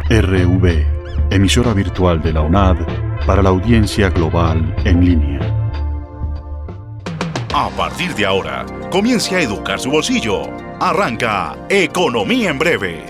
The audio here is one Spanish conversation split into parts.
RV, emisora virtual de la UNAD para la audiencia global en línea. A partir de ahora, comience a educar su bolsillo. Arranca Economía en Breve.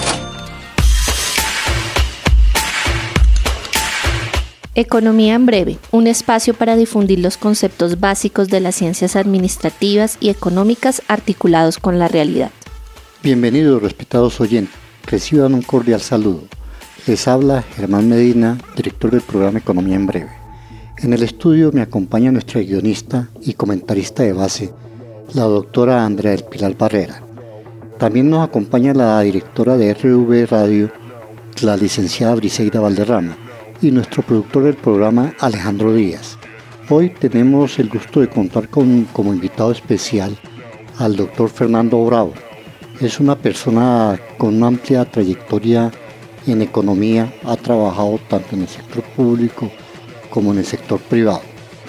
Economía en Breve, un espacio para difundir los conceptos básicos de las ciencias administrativas y económicas articulados con la realidad. Bienvenidos, respetados oyentes. Reciban un cordial saludo. Les habla Germán Medina, director del programa Economía en Breve. En el estudio me acompaña nuestra guionista y comentarista de base, la doctora Andrea del Pilar Barrera. También nos acompaña la directora de RV Radio, la licenciada Briseida Valderrama, y nuestro productor del programa, Alejandro Díaz. Hoy tenemos el gusto de contar como invitado especial al doctor Fernando Bravo. Es una persona con una amplia trayectoria en economía, ha trabajado tanto en el sector público como en el sector privado.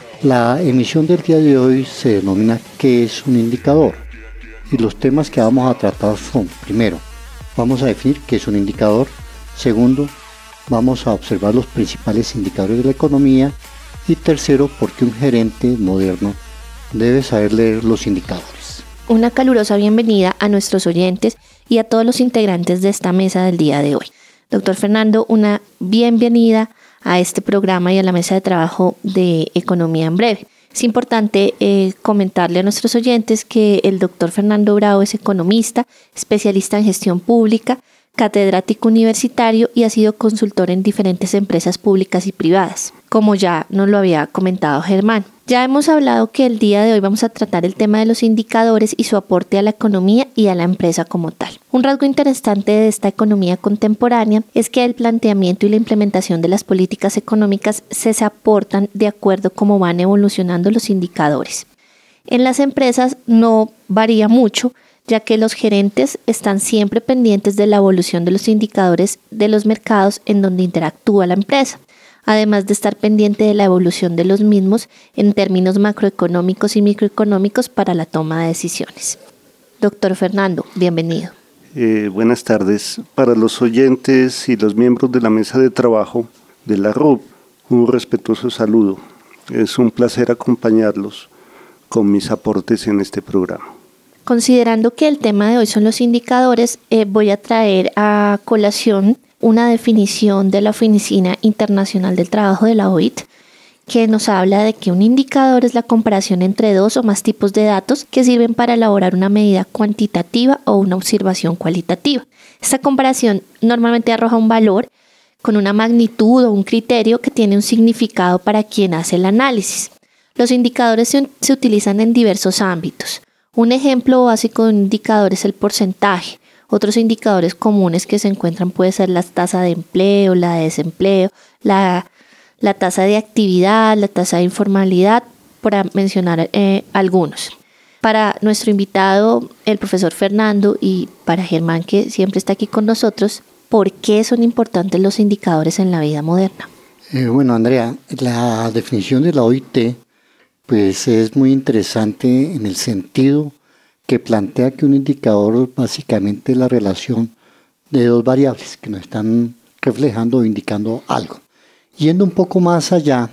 La emisión del día de hoy se denomina ¿Qué es un indicador? Y los temas que vamos a tratar son: primero, vamos a definir qué es un indicador; segundo, vamos a observar los principales indicadores de la economía; y tercero, por qué un gerente moderno debe saber leer los indicadores. Una calurosa bienvenida a nuestros oyentes y a todos los integrantes de esta mesa del día de hoy. Doctor Fernando, una bienvenida a este programa y a la mesa de trabajo de Economía en Breve. Es importante comentarle a nuestros oyentes que el doctor Fernando Bravo es economista, especialista en gestión pública, catedrático universitario y ha sido consultor en diferentes empresas públicas y privadas, como ya nos lo había comentado Germán. Ya hemos hablado que el día de hoy vamos a tratar el tema de los indicadores y su aporte a la economía y a la empresa como tal. Un rasgo interesante de esta economía contemporánea es que el planteamiento y la implementación de las políticas económicas se aportan de acuerdo a cómo van evolucionando los indicadores. En las empresas no varía mucho, ya que los gerentes están siempre pendientes de la evolución de los indicadores de los mercados en donde interactúa la empresa, además de estar pendiente de la evolución de los mismos en términos macroeconómicos y microeconómicos para la toma de decisiones. Doctor Fernando, bienvenido. Buenas tardes. Para los oyentes y los miembros de la mesa de trabajo de la RUB, un respetuoso saludo. Es un placer acompañarlos con mis aportes en este programa. Considerando que el tema de hoy son los indicadores, voy a traer a colación una definición de la Oficina Internacional del Trabajo de la OIT, que nos habla de que un indicador es la comparación entre dos o más tipos de datos que sirven para elaborar una medida cuantitativa o una observación cualitativa. Esta comparación normalmente arroja un valor con una magnitud o un criterio que tiene un significado para quien hace el análisis. Los indicadores se utilizan en diversos ámbitos. Un ejemplo básico de un indicador es el porcentaje. Otros indicadores comunes que se encuentran puede ser la tasa de empleo, la de desempleo, la tasa de actividad, la tasa de informalidad, para mencionar algunos. Para nuestro invitado, el profesor Fernando, y para Germán, que siempre está aquí con nosotros, ¿por qué son importantes los indicadores en la vida moderna? Bueno, Andrea, la definición de la OIT pues es muy interesante en el sentido que plantea que un indicador básicamente es la relación de dos variables que nos están reflejando o indicando algo. Yendo un poco más allá,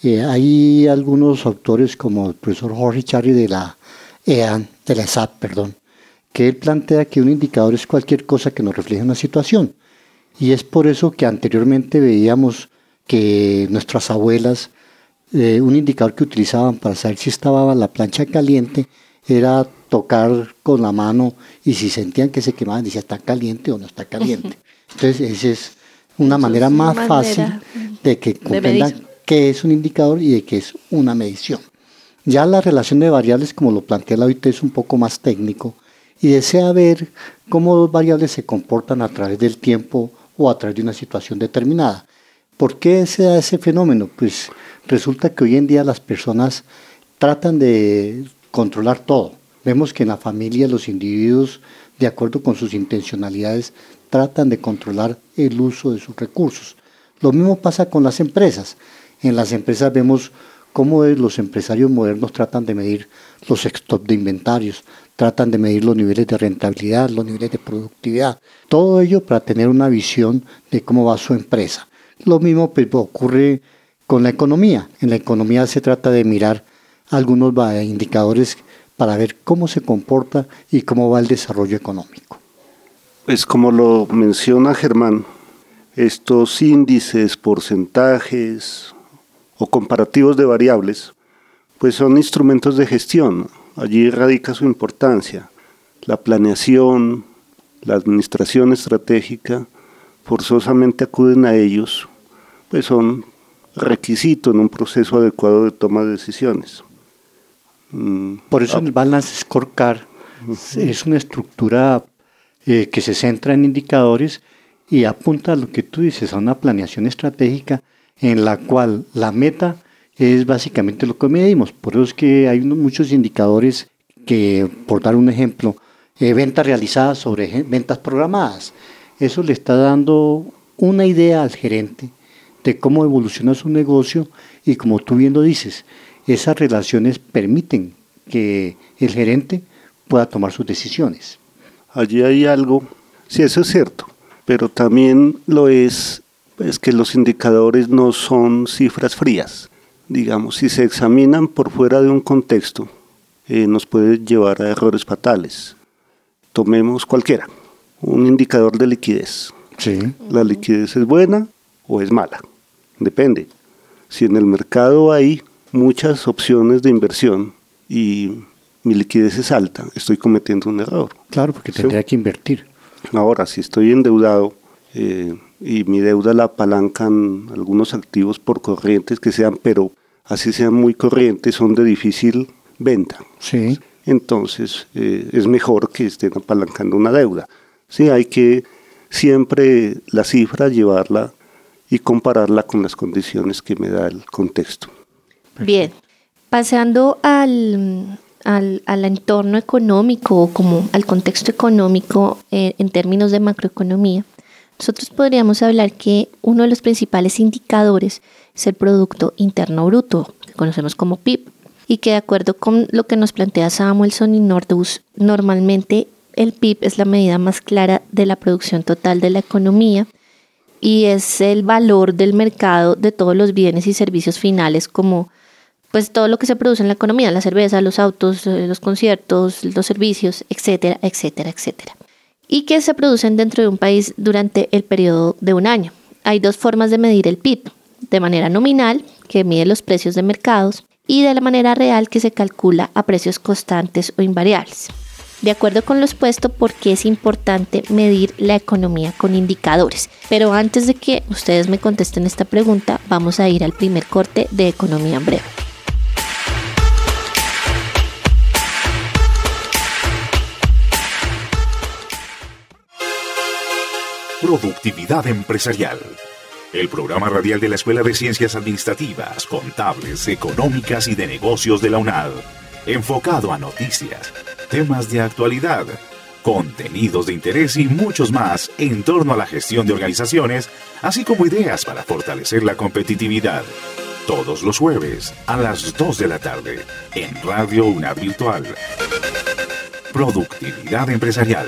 hay algunos autores como el profesor Jorge Charri de la ESAP, que él plantea que un indicador es cualquier cosa que nos refleje una situación. Y es por eso que anteriormente veíamos que nuestras abuelas, un indicador que utilizaban para saber si estaba la plancha caliente era tocar con la mano, y si sentían que se quemaban, decía está caliente o no está caliente. Entonces esa es una manera más fácil de que comprendan qué es un indicador y de qué es una medición. Ya la relación de variables, como lo plantea la OIT, es un poco más técnico y desea ver cómo dos variables se comportan a través del tiempo o a través de una situación determinada. ¿Por qué se da ese fenómeno? Pues resulta que hoy en día las personas tratan de controlar todo. Vemos que en la familia los individuos, de acuerdo con sus intencionalidades, tratan de controlar el uso de sus recursos. Lo mismo pasa con las empresas. En las empresas vemos cómo los empresarios modernos tratan de medir los stocks de inventarios, tratan de medir los niveles de rentabilidad, los niveles de productividad, todo ello para tener una visión de cómo va su empresa. Lo mismo pues, ocurre con la economía. En la economía se trata de mirar algunos indicadores para ver cómo se comporta y cómo va el desarrollo económico. Pues como lo menciona Germán, estos índices, porcentajes o comparativos de variables, pues son instrumentos de gestión. Allí radica su importancia. La planeación, la administración estratégica, forzosamente acuden a ellos, pues son requisito en un proceso adecuado de toma de decisiones. Por eso el Balance Scorecard es una estructura que se centra en indicadores y apunta a lo que tú dices, a una planeación estratégica en la cual la meta es básicamente lo que medimos. Por eso es que hay muchos indicadores que, por dar un ejemplo, ventas realizadas sobre ventas programadas. Eso le está dando una idea al gerente de cómo evoluciona su negocio y, como tú bien lo dices, esas relaciones permiten que el gerente pueda tomar sus decisiones. Allí hay algo, sí, eso es cierto, pero también lo es que los indicadores no son cifras frías. Digamos, si se examinan por fuera de un contexto, nos puede llevar a errores fatales. Tomemos cualquiera, un indicador de liquidez. Sí. ¿La liquidez es buena o es mala? Depende. Si en el mercado hay muchas opciones de inversión y mi liquidez es alta, estoy cometiendo un error. Claro, porque tendría que invertir. Ahora, si estoy endeudado y mi deuda la apalancan algunos activos por corrientes que sean, pero así sean muy corrientes, son de difícil venta. Sí. Entonces, es mejor que estén apalancando una deuda. Sí, hay que siempre la cifra llevarla y compararla con las condiciones que me da el contexto. Bien, pasando al entorno económico o como al contexto económico en términos de macroeconomía, nosotros podríamos hablar que uno de los principales indicadores es el Producto Interno Bruto, que conocemos como PIB, y que de acuerdo con lo que nos plantea Samuelson y Nordhaus, normalmente el PIB es la medida más clara de la producción total de la economía y es el valor del mercado de todos los bienes y servicios finales, como pues todo lo que se produce en la economía, la cerveza, los autos, los conciertos, los servicios, etcétera, etcétera, etcétera. Y que se producen dentro de un país durante el periodo de un año. Hay dos formas de medir el PIB, de manera nominal, que mide los precios de mercados, y de la manera real, que se calcula a precios constantes o invariables. De acuerdo con lo expuesto, ¿por qué es importante medir la economía con indicadores? Pero antes de que ustedes me contesten esta pregunta, vamos a ir al primer corte de Economía en Breve. Productividad Empresarial. El programa radial de la Escuela de Ciencias Administrativas, Contables, Económicas y de Negocios de la UNAD. Enfocado a noticias, temas de actualidad, contenidos de interés y muchos más en torno a la gestión de organizaciones, así como ideas para fortalecer la competitividad. Todos los jueves a las 2 de la tarde en Radio UNAD Virtual. Productividad Empresarial.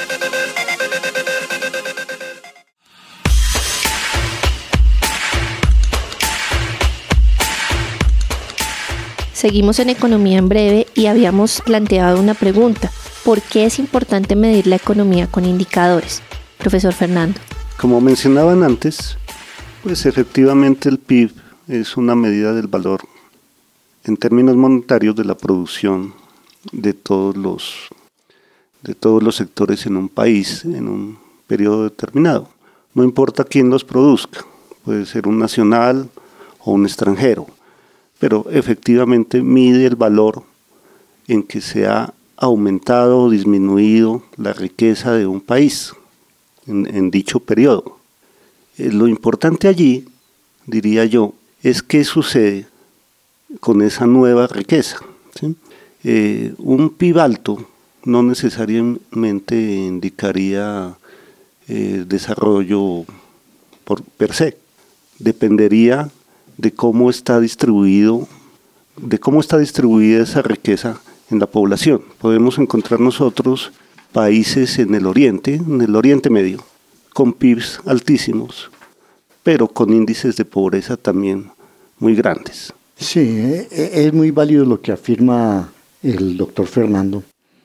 Seguimos en Economía en Breve y habíamos planteado una pregunta. ¿Por qué es importante medir la economía con indicadores? Profesor Fernando. Como mencionaban antes, pues efectivamente el PIB es una medida del valor en términos monetarios de la producción de todos los sectores en un país en un periodo determinado. No importa quién los produzca, puede ser un nacional o un extranjero, pero efectivamente mide el valor en que se ha aumentado o disminuido la riqueza de un país en dicho periodo. Lo importante allí, diría yo, es qué sucede con esa nueva riqueza, ¿sí? Un PIB alto no necesariamente indicaría desarrollo per se. Dependería de cómo está distribuido de cómo está distribuida esa riqueza en la población. Podemos encontrar nosotros países en el Oriente Medio, con PIBs altísimos, pero con índices de pobreza también muy grandes. Sí, es muy válido lo que afirma el doctor Fernando.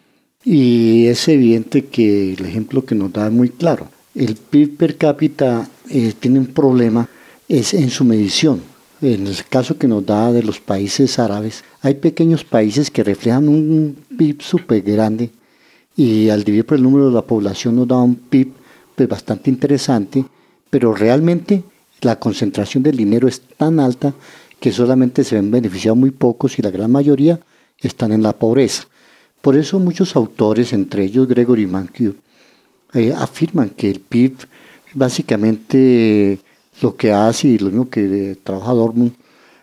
Y es evidente que el ejemplo que nos da es muy claro. El PIB per cápita tiene un problema es en su medición. En el caso que nos da de los países árabes, hay pequeños países que reflejan un PIB súper grande y al dividir por el número de la población nos da un PIB pues, bastante interesante, pero realmente la concentración del dinero es tan alta que solamente se ven beneficiados muy pocos y la gran mayoría están en la pobreza. Por eso muchos autores, entre ellos Gregory Mankiw, afirman que el PIB básicamente lo que hace, y lo mismo que trabaja Dortmund,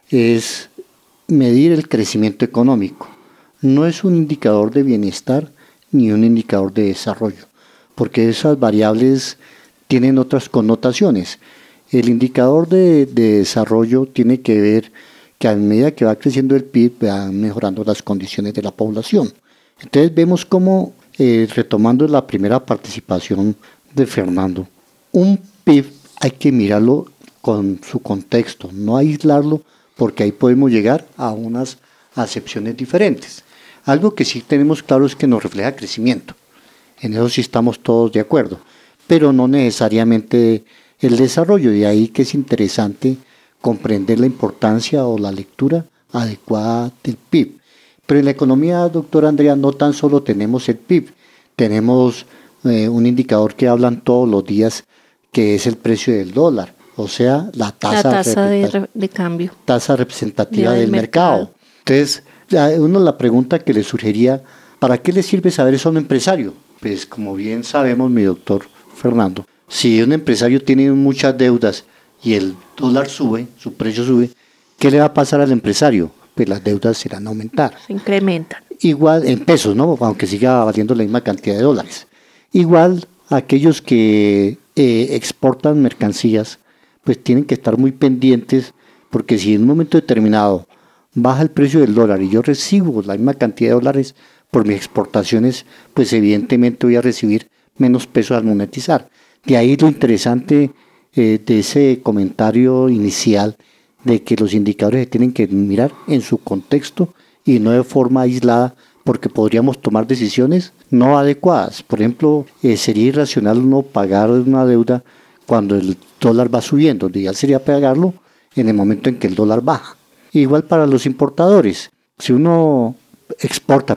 es medir el crecimiento económico. No es un indicador de bienestar ni un indicador de desarrollo, porque esas variables tienen otras connotaciones. El indicador de desarrollo tiene que ver que a medida que va creciendo el PIB, van mejorando las condiciones de la población. Entonces vemos cómo, retomando la primera participación de Fernando, un PIB hay que mirarlo con su contexto, no aislarlo, porque ahí podemos llegar a unas acepciones diferentes. Algo que sí tenemos claro es que nos refleja crecimiento, en eso sí estamos todos de acuerdo, pero no necesariamente el desarrollo, de ahí que es interesante comprender la importancia o la lectura adecuada del PIB. Pero en la economía, doctora Andrea, no tan solo tenemos el PIB, tenemos un indicador que hablan todos los días, que es el precio del dólar, o sea, la tasa de cambio. Tasa representativa del mercado. Entonces, uno la pregunta que le surgiría, ¿para qué le sirve saber eso a un empresario? Pues como bien sabemos, mi doctor Fernando, si un empresario tiene muchas deudas y el dólar sube, su precio sube, ¿qué le va a pasar al empresario? Pues las deudas se van a aumentar. Se incrementan. Igual en pesos, ¿no? Aunque siga valiendo la misma cantidad de dólares. Igual aquellos que exportan mercancías, pues tienen que estar muy pendientes, porque si en un momento determinado baja el precio del dólar y yo recibo la misma cantidad de dólares por mis exportaciones, pues evidentemente voy a recibir menos pesos al monetizar. De ahí lo interesante de ese comentario inicial de que los indicadores se tienen que mirar en su contexto y no de forma aislada, porque podríamos tomar decisiones no adecuadas. Por ejemplo, sería irracional no pagar una deuda cuando el dólar va subiendo. Lo ideal sería pagarlo en el momento en que el dólar baja. Igual para los importadores. Si uno exporta,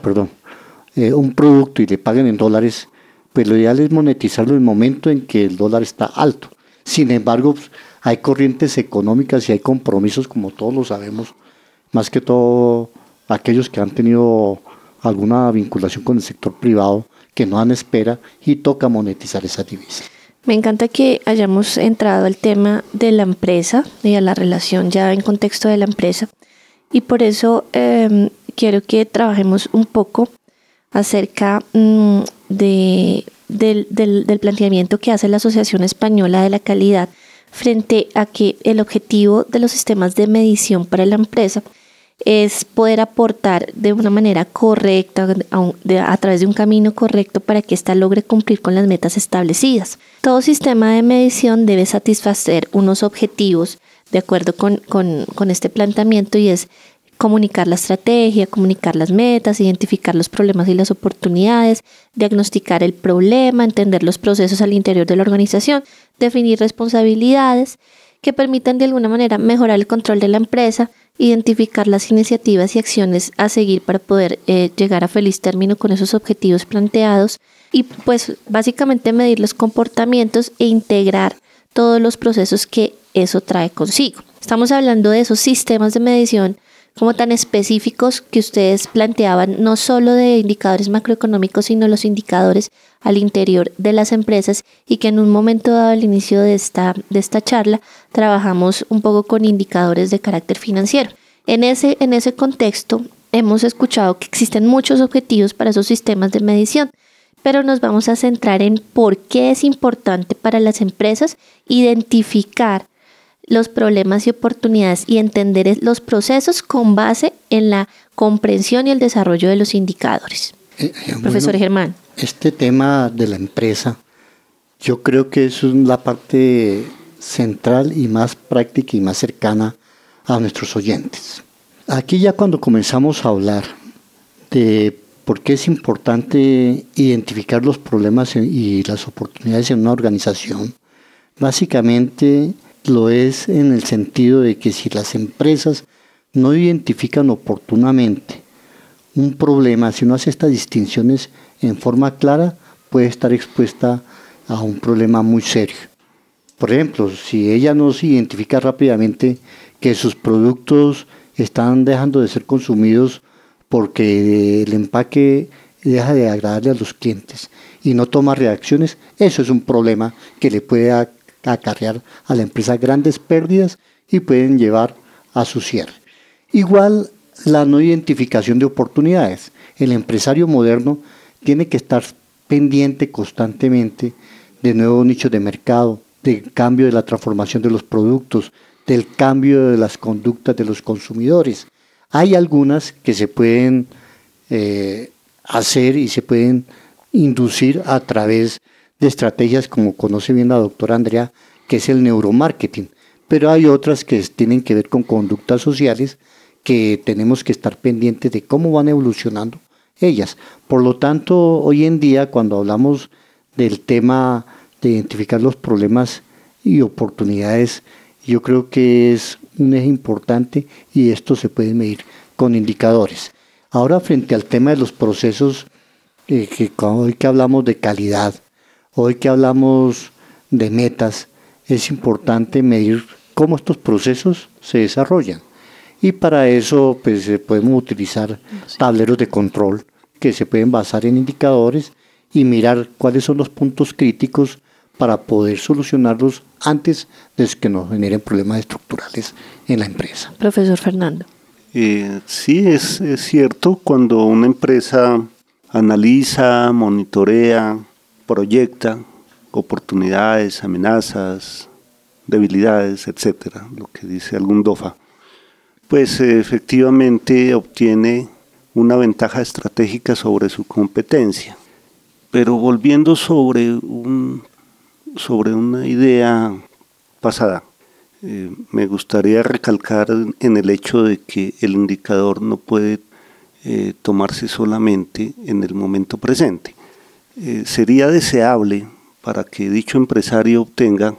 un producto y le pagan en dólares, pues lo ideal es monetizarlo en el momento en que el dólar está alto. Sin embargo, hay corrientes económicas y hay compromisos, como todos lo sabemos, más que todo aquellos que han tenido alguna vinculación con el sector privado, que no dan espera y toca monetizar esa divisa. Me encanta que hayamos entrado al tema de la empresa y a la relación ya en contexto de la empresa, y por eso quiero que trabajemos un poco acerca del planteamiento que hace la Asociación Española de la Calidad frente a que el objetivo de los sistemas de medición para la empresa es poder aportar de una manera correcta, a través de un camino correcto para que ésta logre cumplir con las metas establecidas. Todo sistema de medición debe satisfacer unos objetivos de acuerdo con este planteamiento, y es comunicar la estrategia, comunicar las metas, identificar los problemas y las oportunidades, diagnosticar el problema, entender los procesos al interior de la organización, definir responsabilidades que permitan de alguna manera mejorar el control de la empresa, identificar las iniciativas y acciones a seguir para poder llegar a feliz término con esos objetivos planteados, y pues básicamente medir los comportamientos e integrar todos los procesos que eso trae consigo. Estamos hablando de esos sistemas de medición como tan específicos que ustedes planteaban, no solo de indicadores macroeconómicos, sino los indicadores al interior de las empresas, y que en un momento dado al inicio de esta charla trabajamos un poco con indicadores de carácter financiero. En ese contexto hemos escuchado que existen muchos objetivos para esos sistemas de medición, pero nos vamos a centrar en por qué es importante para las empresas identificar los problemas y oportunidades y entender los procesos con base en la comprensión y el desarrollo de los indicadores. Profesor Germán. Este tema de la empresa, yo creo que es la parte central y más práctica y más cercana a nuestros oyentes. Aquí ya cuando comenzamos a hablar de por qué es importante identificar los problemas y las oportunidades en una organización, básicamente lo es en el sentido de que si las empresas no identifican oportunamente un problema, si no hace estas distinciones en forma clara, puede estar expuesta a un problema muy serio. Por ejemplo, si ella no se identifica rápidamente que sus productos están dejando de ser consumidos porque el empaque deja de agradarle a los clientes y no toma reacciones, eso es un problema que le puede acarrear a la empresa grandes pérdidas y pueden llevar a su cierre. Igual la no identificación de oportunidades. El empresario moderno tiene que estar pendiente constantemente de nuevos nichos de mercado, del cambio de la transformación de los productos, del cambio de las conductas de los consumidores. Hay algunas que se pueden hacer y se pueden inducir a través de estrategias como conoce bien la doctora Andrea, que es el neuromarketing, pero hay otras que tienen que ver con conductas sociales que tenemos que estar pendientes de cómo van evolucionando ellas. Por lo tanto, hoy en día cuando hablamos del tema de identificar los problemas y oportunidades, yo creo que es un eje importante y esto se puede medir con indicadores. Ahora, frente al tema de los procesos, hoy que hablamos de calidad, hoy que hablamos de metas, es importante medir cómo estos procesos se desarrollan. Y para eso pues, podemos utilizar tableros de control que se pueden basar en indicadores y mirar cuáles son los puntos críticos para poder solucionarlos antes de que nos generen problemas estructurales en la empresa. Profesor Fernando. Sí, es cierto, cuando una empresa analiza, monitorea, proyecta oportunidades, amenazas, debilidades, etcétera, lo que dice algún DOFA, pues efectivamente obtiene una ventaja estratégica sobre su competencia. Pero volviendo sobre una idea pasada, me gustaría recalcar en el hecho de que el indicador no puede tomarse solamente en el momento presente. Sería deseable para que dicho empresario obtenga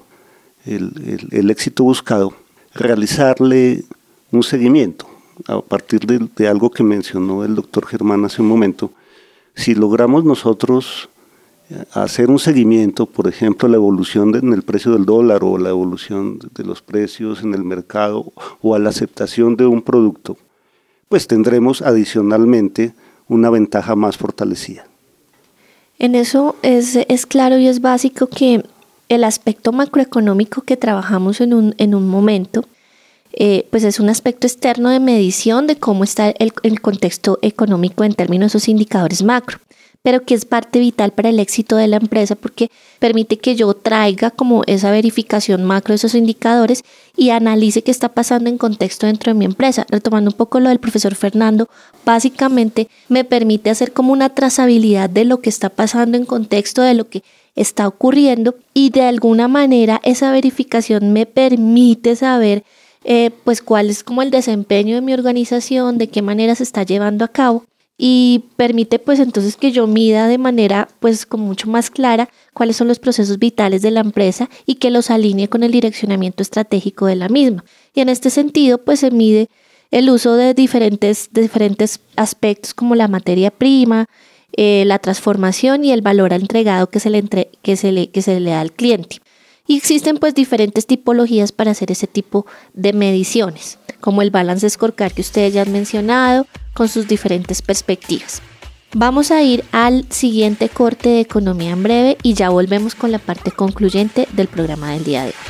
el éxito buscado, realizarle un seguimiento a partir de algo que mencionó el doctor Germán hace un momento. Si logramos nosotros hacer un seguimiento, por ejemplo, la evolución en el precio del dólar o la evolución de los precios en el mercado o a la aceptación de un producto, pues tendremos adicionalmente una ventaja más fortalecida. En eso es claro y es básico que el aspecto macroeconómico que trabajamos en un momento, pues es un aspecto externo de medición de cómo está el contexto económico en términos de esos indicadores macro, pero que es parte vital para el éxito de la empresa porque permite que yo traiga como esa verificación macro de esos indicadores y analice qué está pasando en contexto dentro de mi empresa. Retomando un poco lo del profesor Fernando, básicamente me permite hacer como una trazabilidad de lo que está pasando en contexto, de lo que está ocurriendo y de alguna manera esa verificación me permite saber pues cuál es como el desempeño de mi organización, de qué manera se está llevando a cabo y permite pues entonces que yo mida de manera pues como mucho más clara cuáles son los procesos vitales de la empresa y que los alinee con el direccionamiento estratégico de la misma. Y en este sentido pues se mide el uso de diferentes aspectos como la materia prima, la transformación y el valor entregado que se le da al cliente. Y existen pues diferentes tipologías para hacer ese tipo de mediciones, como el balance scorecard que ustedes ya han mencionado, con sus diferentes perspectivas. Vamos a ir al siguiente corte de Economía en Breve y ya volvemos con la parte concluyente del programa del día de hoy.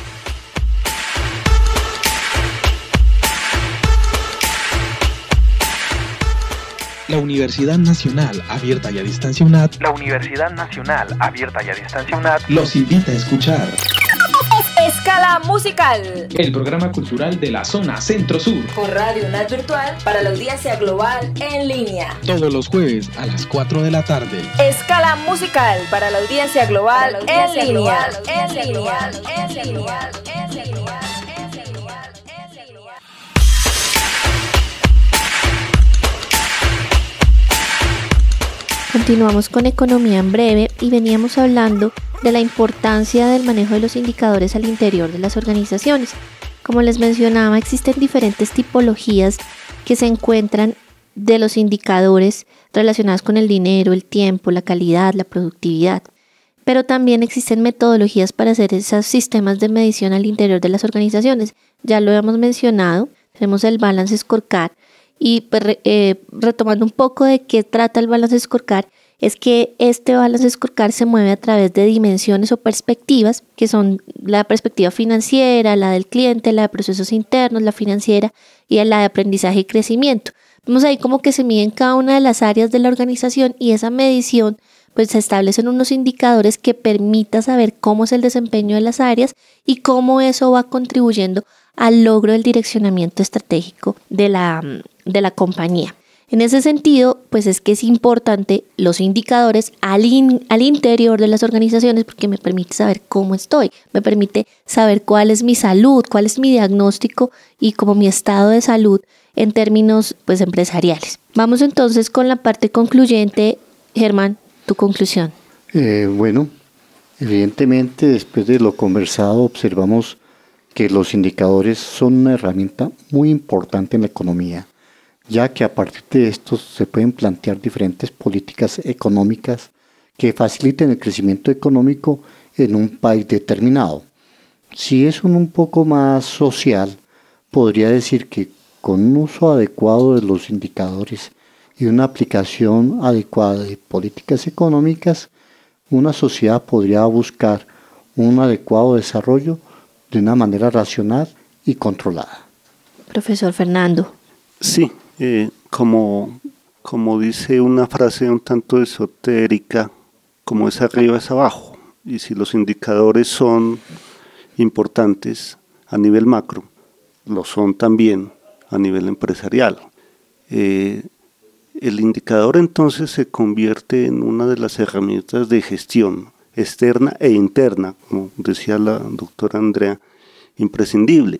La Universidad Nacional Abierta y a Distancia UNAD La Universidad Nacional Abierta y a Distancia UNAD los invita a escuchar Escala Musical, el programa cultural de la zona Centro-Sur. Por Radio UNAD Virtual para la audiencia global en línea. Todos los jueves a las 4 de la tarde. Escala Musical para la audiencia global en línea. Continuamos con Economía en Breve y veníamos hablando de la importancia del manejo de los indicadores al interior de las organizaciones. Como les mencionaba, existen diferentes tipologías que se encuentran de los indicadores relacionados con el dinero, el tiempo, la calidad, la productividad. Pero también existen metodologías para hacer esos sistemas de medición al interior de las organizaciones. Ya lo hemos mencionado, tenemos el Balance Scorecard. Y retomando un poco de qué trata el Balance Scorecard, es que este Balance Scorecard se mueve a través de dimensiones o perspectivas, que son la perspectiva financiera, la del cliente, la de procesos internos, la financiera y la de aprendizaje y crecimiento. Vemos ahí como que se miden cada una de las áreas de la organización y esa medición pues se establecen unos indicadores que permita saber cómo es el desempeño de las áreas y cómo eso va contribuyendo al logro del direccionamiento estratégico de la compañía. En ese sentido, pues es que es importante los indicadores al interior de las organizaciones porque me permite saber cómo estoy, me permite saber cuál es mi salud, cuál es mi diagnóstico y como mi estado de salud en términos pues empresariales. Vamos entonces con la parte concluyente. Germán, tu conclusión. Bueno, evidentemente después de lo conversado observamos que los indicadores son una herramienta muy importante en la economía, ya que a partir de estos se pueden plantear diferentes políticas económicas que faciliten el crecimiento económico en un país determinado. Si es un poco más social, podría decir que con un uso adecuado de los indicadores y una aplicación adecuada de políticas económicas, una sociedad podría buscar un adecuado desarrollo de una manera racional y controlada. Profesor Fernando. Sí, como dice una frase un tanto esotérica, como es arriba es abajo, y si los indicadores son importantes a nivel macro, lo son también a nivel empresarial. El indicador entonces se convierte en una de las herramientas de gestión externa e interna, como decía la doctora Andrea, imprescindible.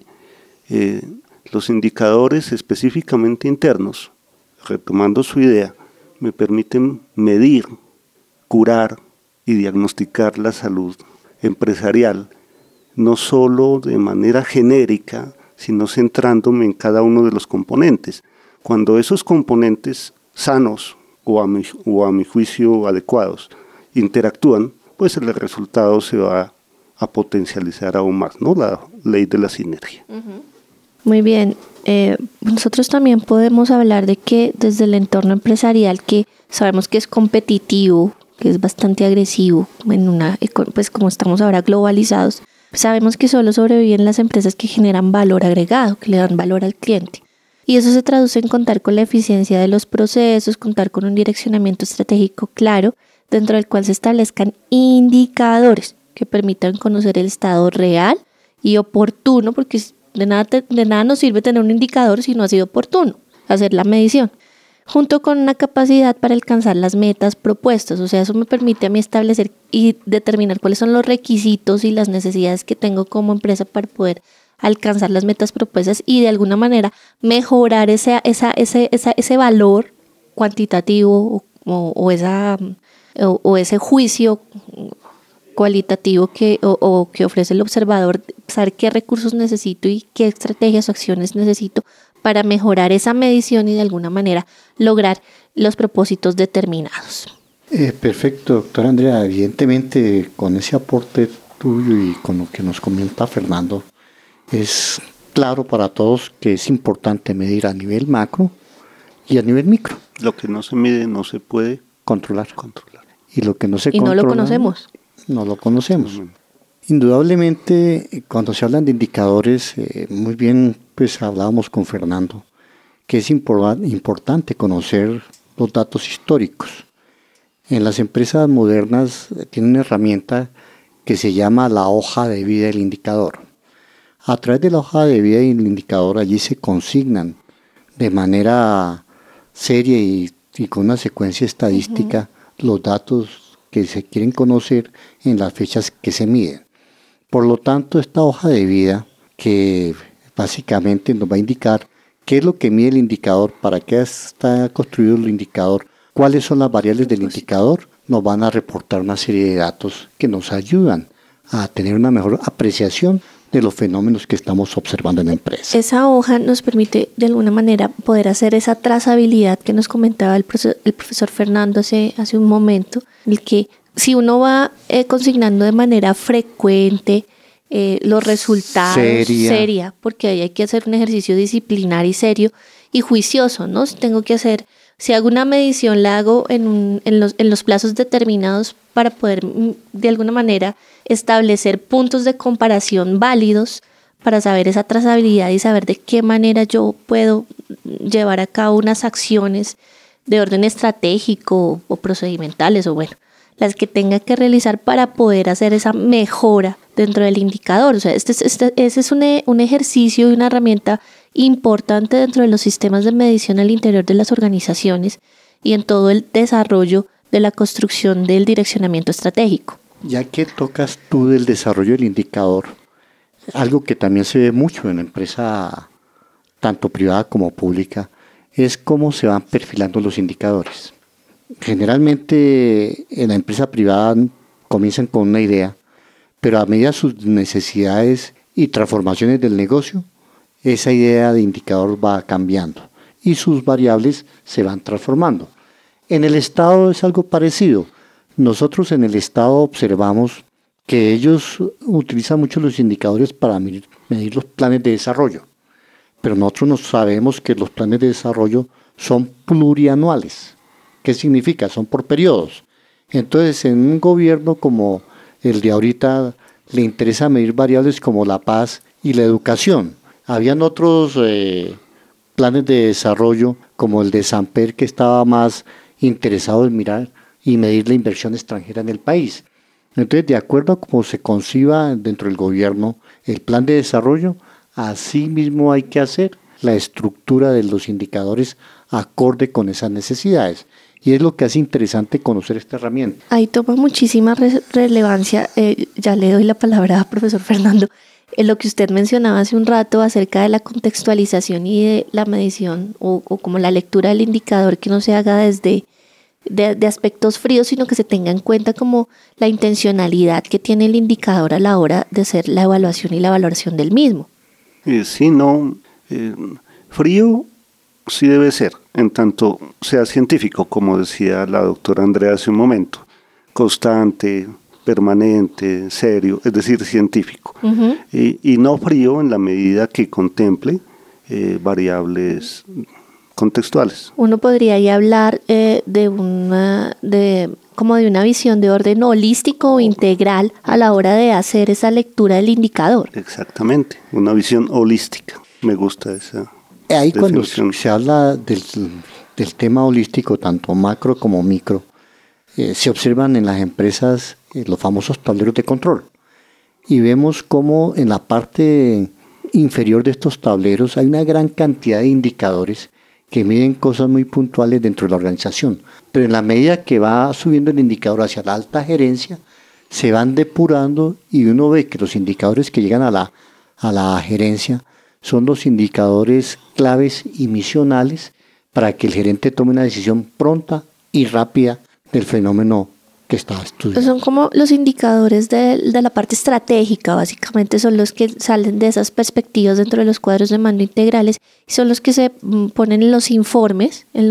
Los indicadores específicamente internos, retomando su idea, me permiten medir, curar y diagnosticar la salud empresarial, no solo de manera genérica, sino centrándome en cada uno de los componentes. Cuando esos componentes sanos o a mi juicio adecuados interactúan, pues el resultado se va a potencializar aún más, ¿no? La ley de la sinergia. Muy bien. Nosotros también podemos hablar de que desde el entorno empresarial, que sabemos que es competitivo, que es bastante agresivo, pues como estamos ahora globalizados, sabemos que solo sobreviven las empresas que generan valor agregado, que le dan valor al cliente. Y eso se traduce en contar con la eficiencia de los procesos, contar con un direccionamiento estratégico claro, dentro del cual se establezcan indicadores que permitan conocer el estado real y oportuno, porque de nada nos sirve tener un indicador si no ha sido oportuno hacer la medición, junto con una capacidad para alcanzar las metas propuestas. O sea, eso me permite a mí establecer y determinar cuáles son los requisitos y las necesidades que tengo como empresa para poder alcanzar las metas propuestas y de alguna manera mejorar ese valor cuantitativo o ese juicio cualitativo que ofrece el observador, saber qué recursos necesito y qué estrategias o acciones necesito para mejorar esa medición y de alguna manera lograr los propósitos determinados. Perfecto, doctora Andrea. Evidentemente, con ese aporte tuyo y con lo que nos comenta Fernando, es claro para todos que es importante medir a nivel macro y a nivel micro. Lo que no se mide no se puede controlar. Y lo que no se controla, no lo conocemos. No lo conocemos. Indudablemente, cuando se hablan de indicadores, muy bien, pues hablábamos con Fernando, que es importante conocer los datos históricos. En las empresas modernas tienen una herramienta que se llama la hoja de vida del indicador. A través de la hoja de vida del indicador allí se consignan de manera seria y con una secuencia estadística los datos que se quieren conocer en las fechas que se miden. Por lo tanto, esta hoja de vida que básicamente nos va a indicar qué es lo que mide el indicador, para qué está construido el indicador, cuáles son las variables del indicador, nos van a reportar una serie de datos que nos ayudan a tener una mejor apreciación de los fenómenos que estamos observando en la empresa. Esa hoja nos permite de alguna manera poder hacer esa trazabilidad que nos comentaba el profesor Fernando hace un momento, el que si uno va consignando de manera frecuente los resultados, seria, porque ahí hay que hacer un ejercicio disciplinar y serio y juicioso, ¿no? Si hago una medición, la hago en los plazos determinados para poder de alguna manera establecer puntos de comparación válidos para saber esa trazabilidad y saber de qué manera yo puedo llevar a cabo unas acciones de orden estratégico o procedimentales o bueno, las que tenga que realizar para poder hacer esa mejora dentro del indicador. O sea, ese es un ejercicio y una herramienta importante dentro de los sistemas de medición al interior de las organizaciones y en todo el desarrollo de la construcción del direccionamiento estratégico. Ya que tocas tú del desarrollo del indicador, algo que también se ve mucho en la empresa, tanto privada como pública, es cómo se van perfilando los indicadores. Generalmente en la empresa privada comienzan con una idea, pero a medida de sus necesidades y transformaciones del negocio, esa idea de indicador va cambiando y sus variables se van transformando. En el Estado es algo parecido. Nosotros en el Estado observamos que ellos utilizan mucho los indicadores para medir los planes de desarrollo, pero nosotros no sabemos que los planes de desarrollo son plurianuales. ¿Qué significa? Son por periodos. Entonces, en un gobierno como el de ahorita, le interesa medir variables como la paz y la educación. Habían otros planes de desarrollo, como el de Samper, que estaba más interesado en mirar y medir la inversión extranjera en el país. Entonces, de acuerdo a cómo se conciba dentro del gobierno el plan de desarrollo, así mismo hay que hacer la estructura de los indicadores acorde con esas necesidades. Y es lo que hace interesante conocer esta herramienta. Ahí toma muchísima relevancia, ya le doy la palabra a profesor Fernando, en lo que usted mencionaba hace un rato acerca de la contextualización y de la medición o como la lectura del indicador que no se haga desde de aspectos fríos, sino que se tenga en cuenta como la intencionalidad que tiene el indicador a la hora de hacer la evaluación y la valoración del mismo. Sí, no, frío sí debe ser, en tanto sea científico, como decía la doctora Andrea hace un momento, constante, permanente, serio, es decir, científico. Uh-huh. Y no frío en la medida que contemple variables contextuales. Uno podría ahí hablar de una visión de orden holístico o integral a la hora de hacer esa lectura del indicador. Exactamente, una visión holística. Me gusta esa ahí definición. Cuando se habla del tema holístico, tanto macro como micro, se observan en las empresas los famosos tableros de control. Y vemos cómo en la parte inferior de estos tableros hay una gran cantidad de indicadores que miden cosas muy puntuales dentro de la organización. Pero en la medida que va subiendo el indicador hacia la alta gerencia, se van depurando y uno ve que los indicadores que llegan a la gerencia son los indicadores claves y misionales para que el gerente tome una decisión pronta y rápida del fenómeno que está estudiando. Son como los indicadores de la parte estratégica, básicamente son los que salen de esas perspectivas dentro de los cuadros de mando integrales y son los que se ponen en los informes o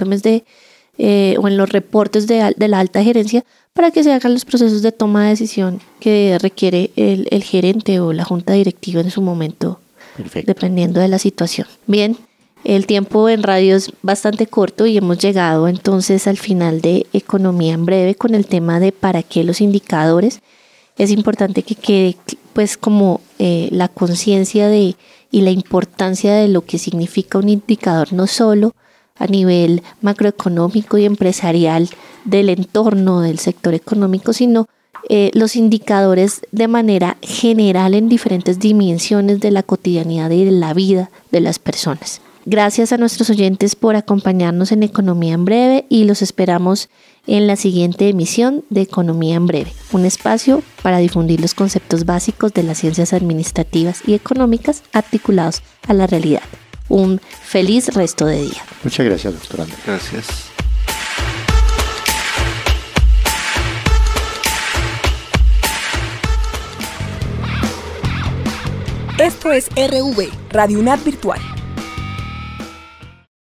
en los reportes de la alta gerencia para que se hagan los procesos de toma de decisión que requiere el gerente o la junta directiva en su momento. Perfecto. Dependiendo de la situación. Bien, el tiempo en radio es bastante corto y hemos llegado entonces al final de Economía en Breve con el tema de para qué los indicadores. Es importante que quede pues como la conciencia y la importancia de lo que significa un indicador, no solo a nivel macroeconómico y empresarial del entorno del sector económico, sino los indicadores de manera general en diferentes dimensiones de la cotidianidad y de la vida de las personas. Gracias a nuestros oyentes por acompañarnos en Economía en Breve y los esperamos en la siguiente emisión de Economía en Breve, un espacio para difundir los conceptos básicos de las ciencias administrativas y económicas articulados a la realidad. Un feliz resto de día. Muchas gracias, doctora. Gracias. Esto es RV, Radio UNAD Virtual.